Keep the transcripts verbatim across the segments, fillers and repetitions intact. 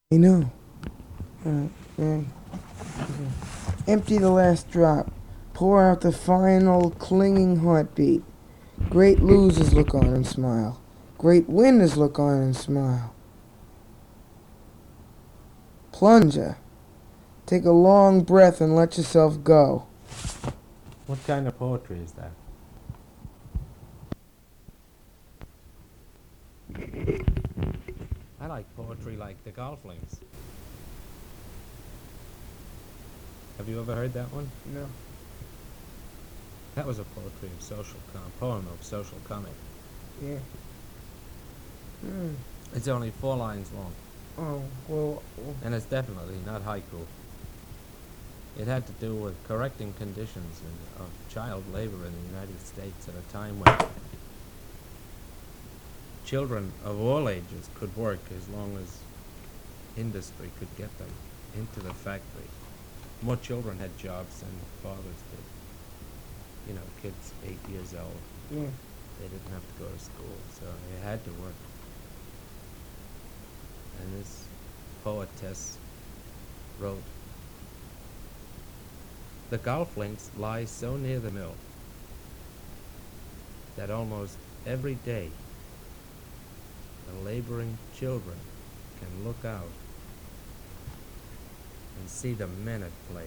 You know. Uh, yeah. Empty the last drop. Pour out the final clinging heartbeat. Great losers look on and smile. Great winners look on and smile. Plunger. Take a long breath and let yourself go. What kind of poetry is that? I like poetry like the Golflings. Have you ever heard that one? No. That was a poetry of social com- poem of social comment. Yeah. Hmm. It's only four lines long, Oh, well, well, and it's definitely not haiku. It had to do with correcting conditions in, of child labor in the United States at a time when children of all ages could work as long as industry could get them into the factory. More children had jobs than fathers did. You know, kids eight years old, yeah. they didn't have to go to school, so they had to work. And this poetess wrote, "The golf links lie so near the mill that almost every day the laboring children can look out and see the men at play."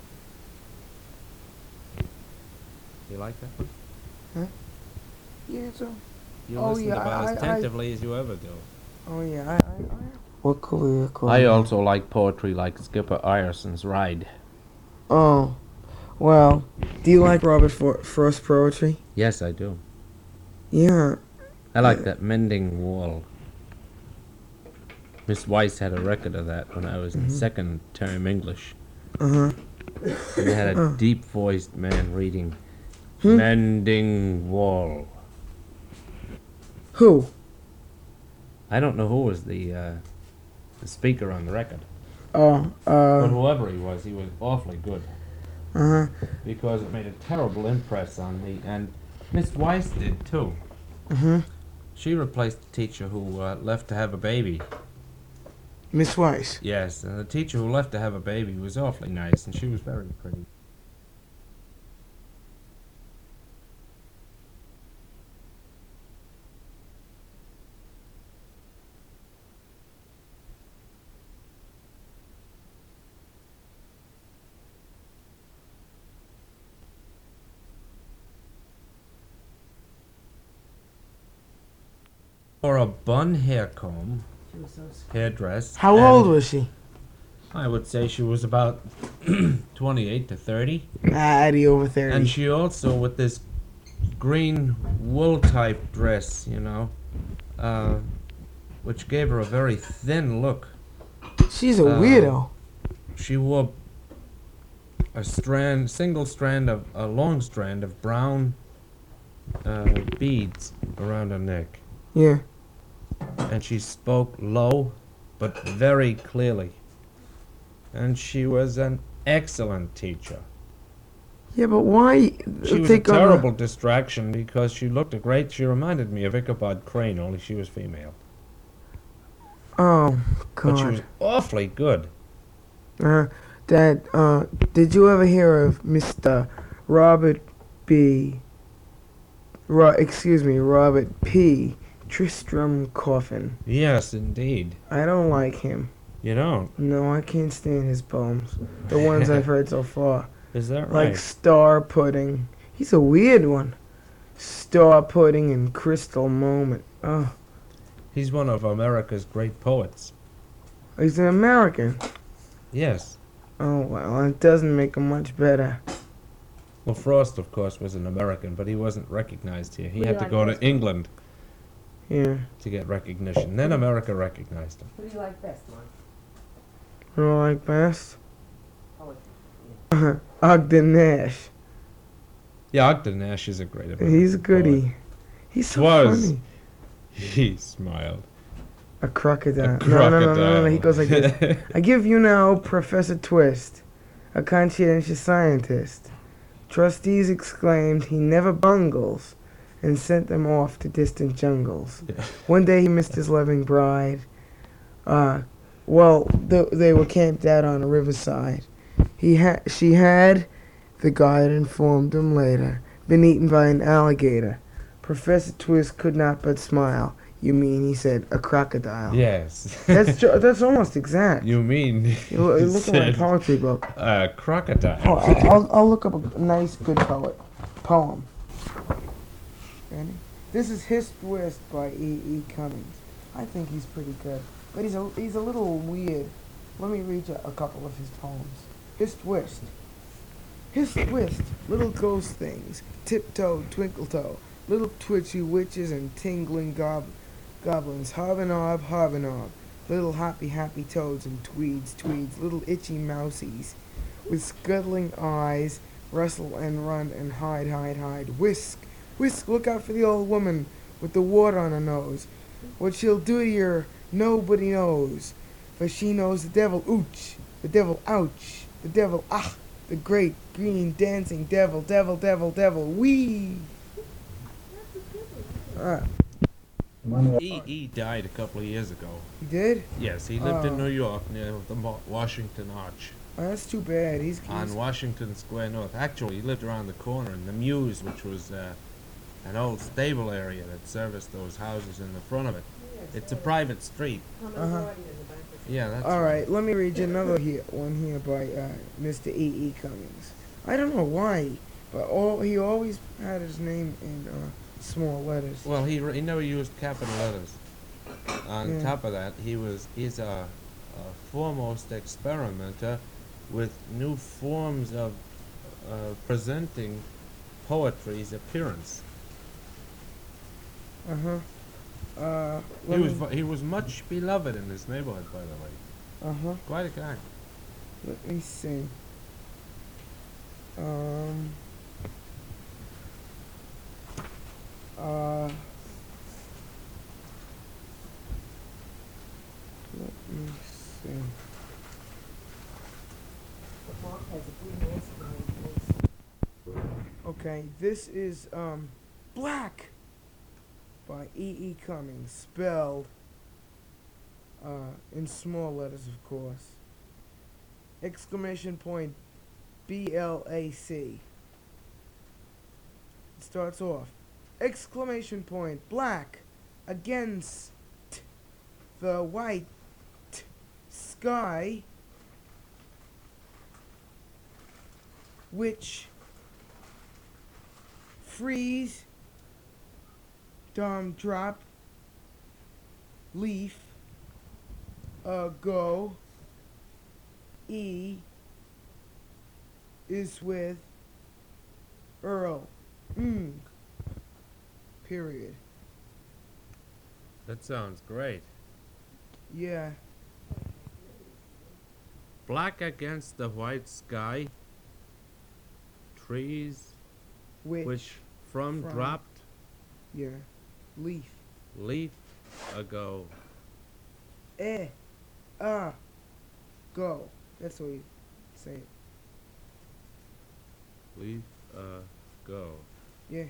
You like that one? Huh? Yeah, so. You Oh, listened yeah, about I- as I- attentively as you ever do. Oh, yeah, I. I, I what career? I also like poetry like Skipper Ireson's Ride. Oh, well, do you like Robert For- Frost poetry? Yes, I do. Yeah. I like Yeah. that Mending Wall. Miss Weiss had a record of that when I was in second term English. Uh huh. And they had a Uh. deep-voiced man reading Hmm? Mending Wall. Who? I don't know who was the uh, the speaker on the record, Oh, but uh. whoever he was, he was awfully good Uh huh. because it made a terrible impress on me, and Miss Weiss did too. Uh huh. She replaced the teacher who uh, left to have a baby. Miss Weiss. Yes, and the teacher who left to have a baby was awfully nice, and she was very pretty. For a bun hair comb, hairdress. How and old was she? I would say she was about twenty-eight to thirty. Ah, Eddie over thirty. And she also, with this green wool type dress, you know, uh, which gave her a very thin look. She's a uh, weirdo. She wore a strand, single strand of, a long strand of brown uh, beads around her neck. Yeah. And she spoke low, but very clearly. And she was an excellent teacher. Yeah, but why? She was a think of her- terrible distraction because she looked a great. She reminded me of Ichabod Crane, only she was female. Oh But she was God. awfully good. Uh, Dad. Uh, did you ever hear of Mister Robert B. Ro- excuse me, Robert P. Tristram Coffin? Yes, indeed. I don't like him. You don't? No, I can't stand his poems. The ones I've heard so far. Is that right? Like Star Pudding. He's a weird one. Star Pudding and Crystal Moment. Oh, He's one of America's great poets. he's an American. Yes. Oh, well, it doesn't make him much better. Well, Frost, of course, was an American, but he wasn't recognized here. He What do had you to like go to best? England Yeah. to get recognition. Then America recognized him. Who do you like best, Mark? You know what I like best? Poetry. Ogden Nash. Yeah, Ogden Nash is a great American He's a poet. goodie. He's so Was. funny. He smiled. A crocodile. A No, no, no, no, no, crocodile. He goes like this. I give you now Professor Twist, a conscientious scientist. Trustees exclaimed he never bungles and sent them off to distant jungles. Yeah. One day he missed his loving bride. Uh, Well, th- they were camped out on a riverside. He had, she had, the guide informed him later, been eaten by an alligator. Professor Twist could not but smile. You mean, he said, a crocodile? Yes. That's ju- that's almost exact. You mean You lo- you look at my said poetry book. a Oh, crocodile? I- I'll, I'll look up a nice, good poet poem. Ready? This is His Twist by E. E. Cummings. I think he's pretty good, but he's a he's a little weird. Let me read you a couple of his poems. His Twist. His Twist, little ghost things, tiptoe, twinkle toe, little twitchy witches and tingling gob- goblins, hobnob, hobnob, little happy happy toads and tweeds, tweeds, little itchy mousies, with scuttling eyes, rustle and run and hide, hide, hide, whisk, whisk, look out for the old woman with the water on her nose. What she'll do to you, nobody knows, for she knows the devil, ooch, the devil, ouch, the devil, ah, the great green dancing devil, devil, devil, devil, wee. Alright, E. E. died a couple of years ago. he did? Yes, he lived Oh. in New York near the Mo- Washington Arch Oh, that's too bad. He's, he's on Washington Square North. Actually, he lived around the corner in the Mews, which was uh, an old stable area that serviced those houses in the front of it. It's a private street. Uh-huh. Yeah, that's All right, let me read you another here, one here by uh, Mister E. E. Cummings. I don't know why, but all he always had his name in uh, small letters. Well, he, he never used capital letters. On Yeah. top of that, he was he's a, a foremost experimenter with new forms of uh, presenting poetry's appearance. Uh huh. Uh. He let was me- vo- he was much beloved in his neighborhood, by the way. Uh huh. Quite a guy. Let me see. Um. Uh. Let me see. The park has a blue mask behind the Okay, this is um, Black by E. E. Cummings, spelled uh, in small letters, of course. Exclamation point B L A C. It starts off. Exclamation point Black against the white sky, which freeze, dom drop, leaf, uh, go, E is with Earl, mm, period. That sounds great. Yeah, Black against the white sky. Trees which, which from, From. dropped yeah, leaf, leaf ago. eh, ah, go. That's what you say it. Leaf uh go. Yeah.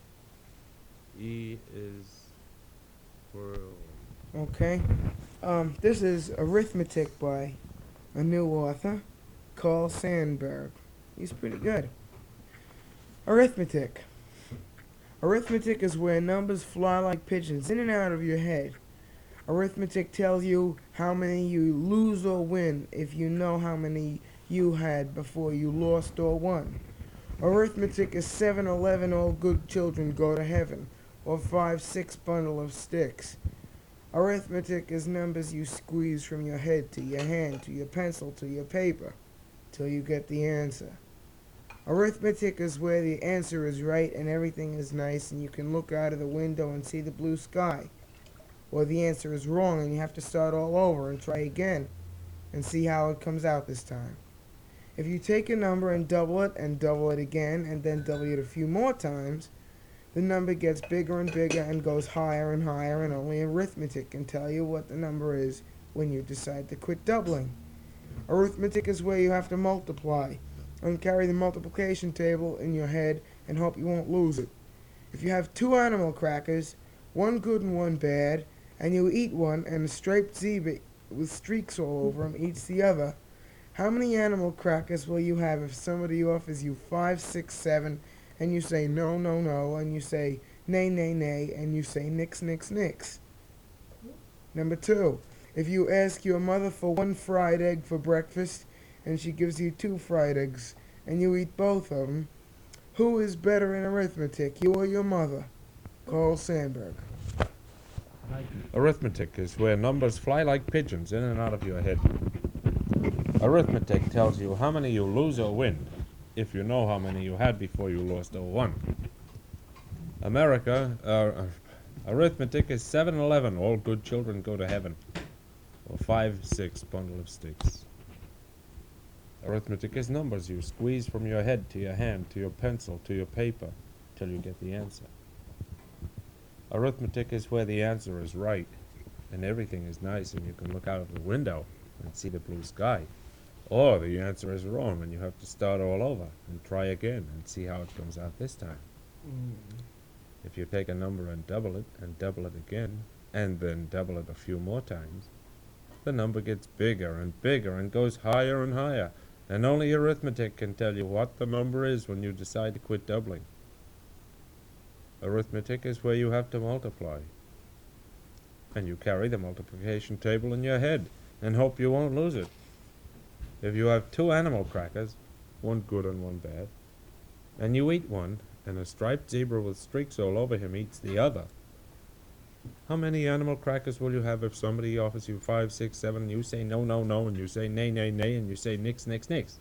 E is whirl. Okay. Um, this is Arithmetic by a new author, Carl Sandburg. He's pretty good. Arithmetic. Arithmetic is where numbers fly like pigeons in and out of your head. Arithmetic tells you how many you lose or win if you know how many you had before you lost or won. Arithmetic is seven eleven all good children go to heaven, or five six bundle of sticks. Arithmetic is numbers you squeeze from your head to your hand to your pencil to your paper till you get the answer. Arithmetic is where the answer is right and everything is nice and you can look out of the window and see the blue sky. Or the answer is wrong and you have to start all over and try again and see how it comes out this time. If you take a number and double it and double it again and then double it a few more times, the number gets bigger and bigger and goes higher and higher, and only arithmetic can tell you what the number is when you decide to quit doubling. Arithmetic is where you have to multiply and carry the multiplication table in your head and hope you won't lose it. If you have two animal crackers, one good and one bad, and you eat one and a striped zebra with streaks all over them eats the other, how many animal crackers will you have if somebody offers you five, six, seven, and you say no, no, no, and you say nay, nay, nay, and you say nix, nix, nix? Number two, if you ask your mother for one fried egg for breakfast and she gives you two fried eggs and you eat both of them, who is better in arithmetic, you or your mother? Carl Sandburg. Arithmetic is where numbers fly like pigeons in and out of your head. Arithmetic tells you how many you lose or win, if you know how many you had before you lost or won. America, uh, uh, arithmetic is seven eleven, all good children go to heaven, or five six, bundle of sticks. Arithmetic is numbers you squeeze from your head to your hand, to your pencil, to your paper, till you get the answer. Arithmetic is where the answer is right, and everything is nice, and you can look out of the window and see the blue sky. Or the answer is wrong, and you have to start all over and try again and see how it comes out this time. If you take a number and double it, and double it again, and then double it a few more times, the number gets bigger and bigger and goes higher and higher, and only arithmetic can tell you what the number is when you decide to quit doubling. Arithmetic is where you have to multiply, and you carry the multiplication table in your head and hope you won't lose it. If you have two animal crackers, one good and one bad, and you eat one, and a striped zebra with streaks all over him eats the other, how many animal crackers will you have if somebody offers you five, six, seven, and you say no, no, no, and you say nay, nay, nay, and you say nix, nix, nix?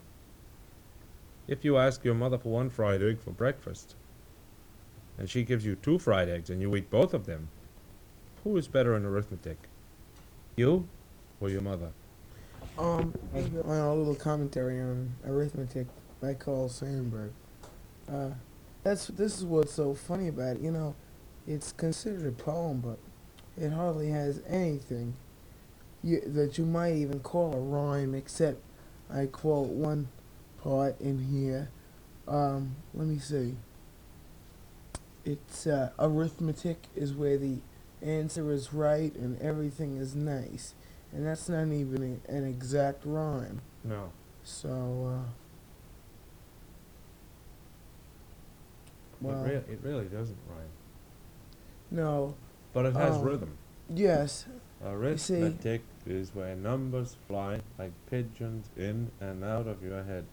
If you ask your mother for one fried egg for breakfast, and she gives you two fried eggs, and you eat both of them, who is better in arithmetic? You or your mother? Um, on a little commentary on arithmetic by Carl Sandburg. Uh, that's this is what's so funny about it. You know, it's considered a poem, but it hardly has anything you, that you might even call a rhyme, except I quote one part in here. Um, let me see. It's uh, arithmetic is where the answer is right and everything is nice, and that's not even a, an exact rhyme. No. So, uh, well, it, rea- it really doesn't rhyme. no, But it has Um, rhythm. yes, Arithmetic is where numbers fly like pigeons in and out of your head.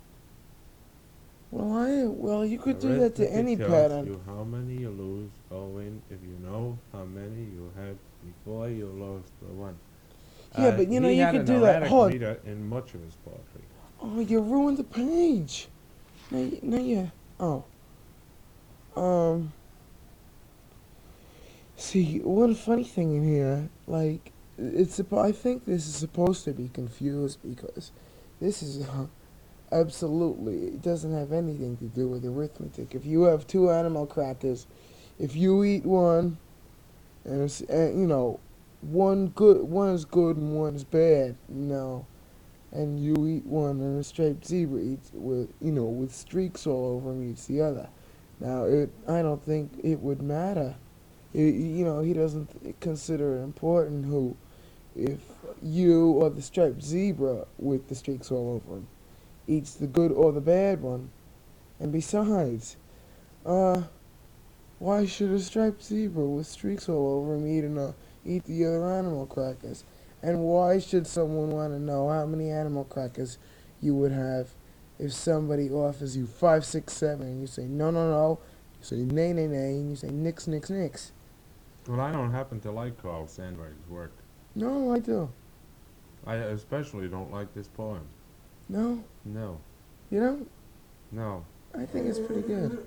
well, I well, you could do that to Arithmetic any tells pattern. you how many you lose or win if you know how many you had before you lost the one. Yeah, but you know, he you had could an do that. erratic Hold on. meter in much of his poetry. Oh, you ruined the page. No, you, no, you. Oh. Um. See, one funny thing in here, like, it's. suppo- I think this is supposed to be confused because this is uh, absolutely. It doesn't have anything to do with arithmetic. If you have two animal crackers, if you eat one, and, it's, and you know, one good, one is good and one is bad. You know. And you eat one, and a striped zebra eats with, you know, with streaks all over him eats the other. Now, it, I don't think it would matter. It, you know, he doesn't consider it important who, if you or the striped zebra with the streaks all over him eats the good or the bad one. And besides, uh, why should a striped zebra with streaks all over him eat, an, uh, eat the other animal crackers? And why should someone want to know how many animal crackers you would have if somebody offers you five, six, seven, and you say no, no, no, you say nay, nay, nay, and you say nix, nix, nix? Well, I don't happen to like Carl Sandburg's work. No, I do. I especially don't like this poem. No, No, you don't? no. I think it's pretty good.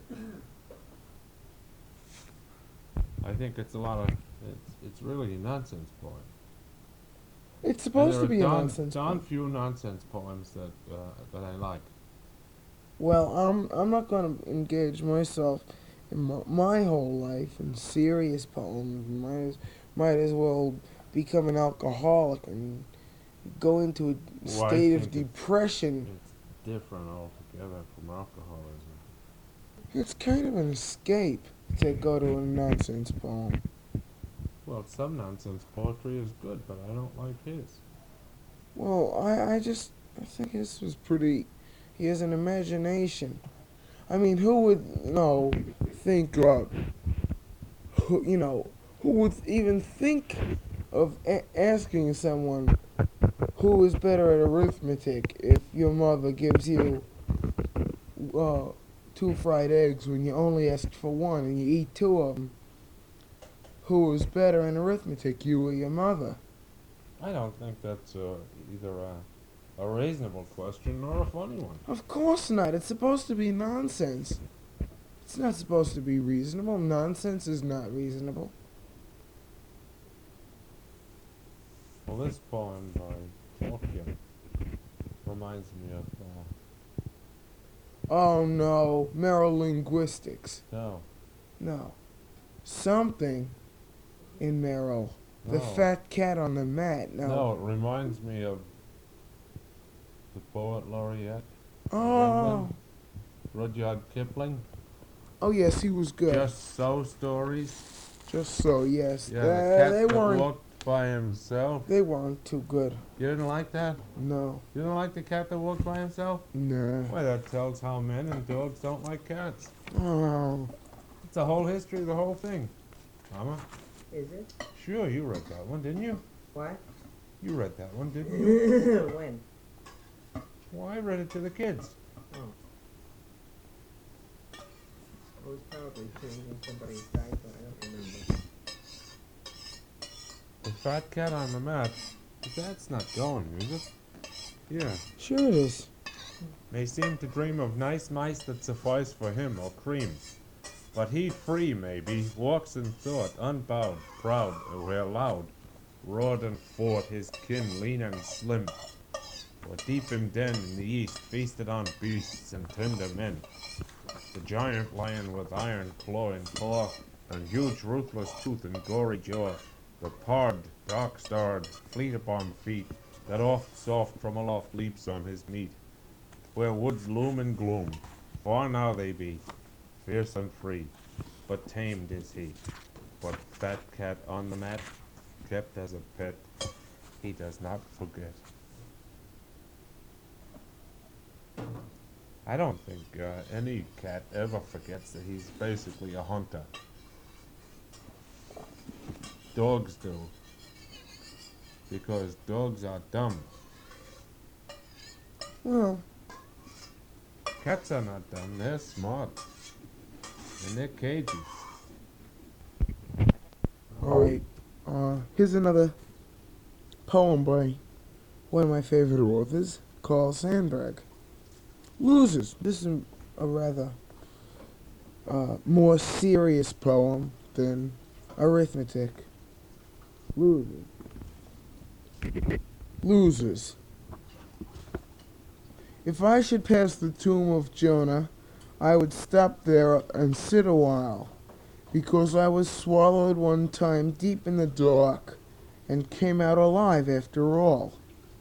I think it's a lot of, it's, it's really a nonsense poem. It's And supposed there to be are a darn, nonsense. darn poem. few nonsense poems that, uh, that I like. Well, I'm I'm not going to engage myself in my, my whole life in serious poems. Might as, might as well become an alcoholic and go into a Well, I state of think it- depression. It's different altogether from alcoholism. It's kind of an escape to go to a nonsense poem. Well, some nonsense poetry is good, but I don't like his. Well, I, I just I think his was pretty. He has an imagination. I mean, who would you know think of who you know who would even think of a- asking someone who is better at arithmetic if your mother gives you uh, two fried eggs when you only asked for one and you eat two of them? Who is better in arithmetic, you or your mother? I don't think that's uh, either a, a reasonable question or a funny one. Of course not. It's supposed to be nonsense. It's not supposed to be reasonable. Nonsense is not reasonable. Well, this poem by Tolkien reminds me of, uh, Oh no, Merolinguistics. no, No. Something in Merrill. The no, fat cat on the mat. No. no, it reminds me of the poet laureate, Oh. England, Rudyard Kipling. Oh yes, he was good. Just So stories. Just so, yes. Yeah, Uh, the cat they that weren't. walked by himself. They weren't too good. You didn't like that? No. You didn't like the cat that walked by himself? Nah. Well, that tells how men and dogs don't like cats. Oh. It's the whole history of the whole thing. Mama? Is it? Sure, you read that one, didn't you? What? You read that one, didn't you? When? Well, I read it to the kids. Oh. I was probably changing somebody's diaper, I don't remember. The fat cat on the mat. That's not going, is it? Yeah. Sure it is. May seem to dream of nice mice that suffice for him, or cream. But he free, maybe, walks in thought, unbowed, proud, where loud, roared and fought his kin, lean and slim. For deep in den in the east feasted on beasts and tender men. The giant lion with iron claw and paw, and huge ruthless tooth and gory jaw, the pard, dark-starred, fleet upon feet, that oft soft from aloft leaps on his meat. Where woods loom in gloom, far now they be, fierce and free, but tamed is he. But fat cat on the mat, kept as a pet, he does not forget. I don't think uh, any cat ever forgets that he's basically a hunter. Dogs do. Because dogs are dumb. Well, Cats are not dumb, they're smart. And they're cagey. alright. Uh, here's another poem by one of my favorite authors, Carl Sandburg. Losers. This is a rather uh, more serious poem than arithmetic. Losers. Losers. If I should pass the tomb of Jonah, I would stop there and sit a while, because I was swallowed one time deep in the dark and came out alive after all.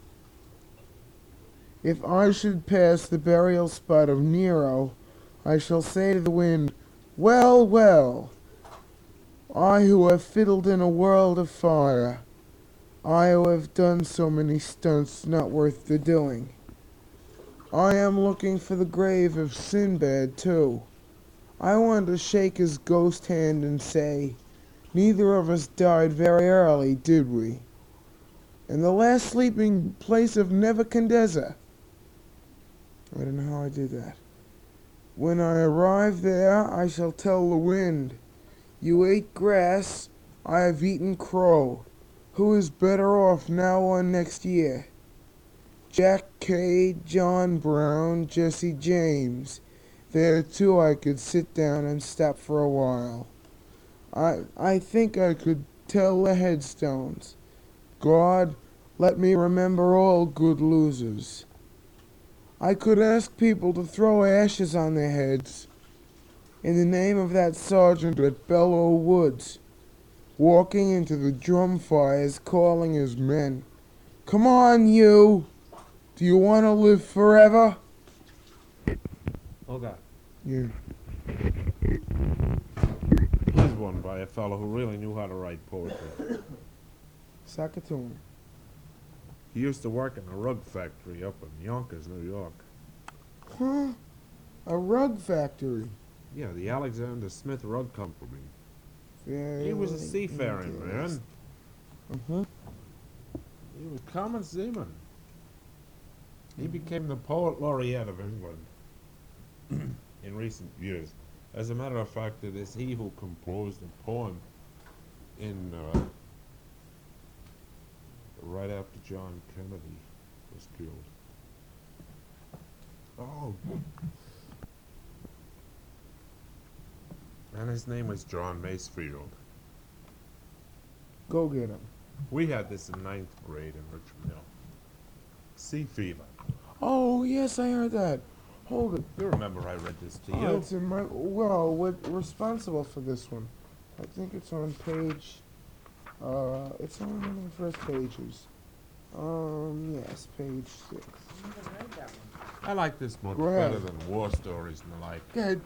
If I should pass the burial spot of Nero, I shall say to the wind, well, well, I who have fiddled in a world of fire, I who have done so many stunts not worth the doing. I am looking for the grave of Sinbad, too. I want to shake his ghost hand and say, neither of us died very early, did we? In the last sleeping place of Nebuchadnezzar. I don't know how I did that. When I arrive there, I shall tell the wind, you ate grass, I have eaten crow. Who is better off now or next year? Jack Cade, John Brown, Jesse James. There too I could sit down and stop for a while. I I think I could tell the headstones. God, let me remember all good losers. I could ask people to throw ashes on their heads. In the name of that sergeant at Bellow Woods, walking into the drum fires calling his men. Come on, you! Do you want to live forever? Oh God. Yeah. He's one by a fellow who really knew how to write poetry. Saskatoon. He used to work in a rug factory up in Yonkers, New York. Huh? A rug factory. Yeah, the Alexander Smith Rug Company. Very He was a seafaring man. Uh-huh. He was common seaman. He became the poet laureate of England in recent years. As a matter of fact, it is he who composed a poem in uh, right after John Kennedy was killed. Oh. And his name was John Masefield. Go get him. We had this in ninth grade in Richmond Hill. Sea fever. Oh, yes, I heard that. Hold it. You remember I read this to Oh, you? it's in my. Well, we're responsible for this one. I think it's on page. Uh, it's on one of the first pages. Um, yes, page six. I never read that one. I like this much Go ahead. better than war stories and the like. Good.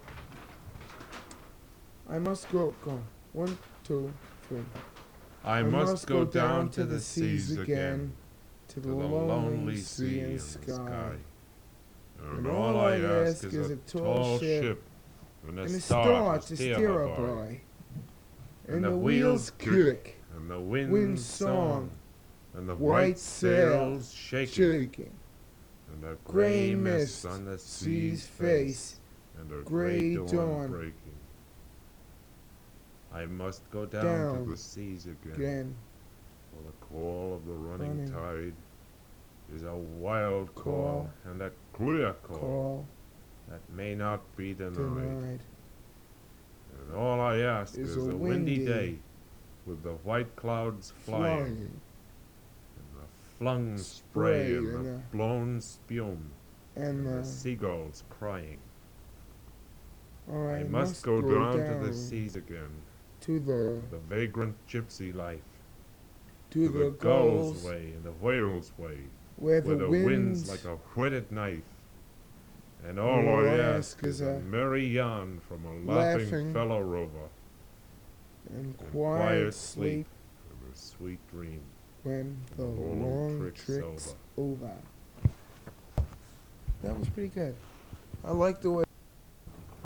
I must go. Go. One, two, three. I, must go down to the seas again, to to the lonely sea and sky. And all I ask is a tall ship and a and a star to steer her by, by, and the wheels click, and the wind wind song, song, and the white white sails sails shaking, shaking, and the gray gray mist mist on the sea's sea's face, face, and the gray gray dawn dawn breaking. I must go down, Down to the seas again, again, for the call of the running, Running. tide is a wild call, Call. and a clear call, call, that may not be denied. denied. And all I ask Is is, a a windy, windy day with the white clouds flying, Flying, and the flung Spray spray, and and the the- blown spume, and and the. the seagulls crying. All right, I must go, down, to the seas again, to the the vagrant gypsy life, to, to the, the gull's gulls way and the whale's way, where where the, the winds wind's like a whetted knife. And all All I ask is a a merry yarn from a laughing, laughing fellow rover, and and quiet, quiet sleep sleep and a sweet dream. when the the long long trick's trick's over. That was pretty good. I like the way.